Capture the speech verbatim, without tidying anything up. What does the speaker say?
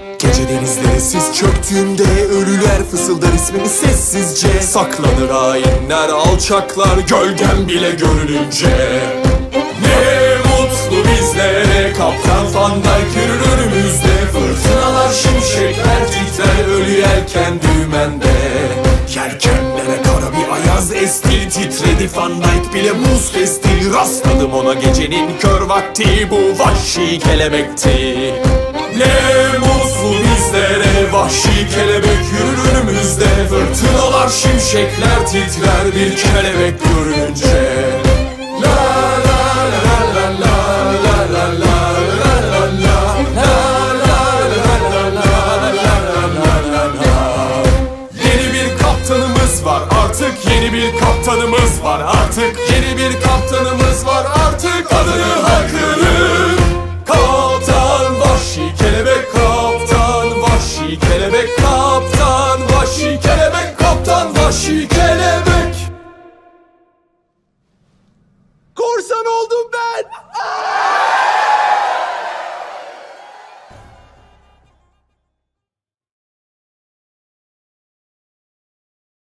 Gece denizlere siz çöktüğünde ölüler fısıldar ismini sessizce. Saklanır hainler, alçaklar gölgem bile görününce. Ne mutlu bizlere, Kaptan Van Dijk yürür önümüzde. Fırtınalar, şimşekler titrer, ölü yelken düğmende. Yelkenlere kara bir ayaz esti, titredi Van Dijk bile buz kesti. Rastladım ona gecenin kör vakti, bu vahşi kelebekti. Ne mutlu bizlere, vahşi kelebek yürür önümüzde. Fırtınalar, şimşekler titrer bir kelebek görününce. La la la la la la la la la la la. Yeni bir kaptanımız var artık, yeni bir kaptanımız var artık, yeni bir kaptanımız var artık. Adını hakkını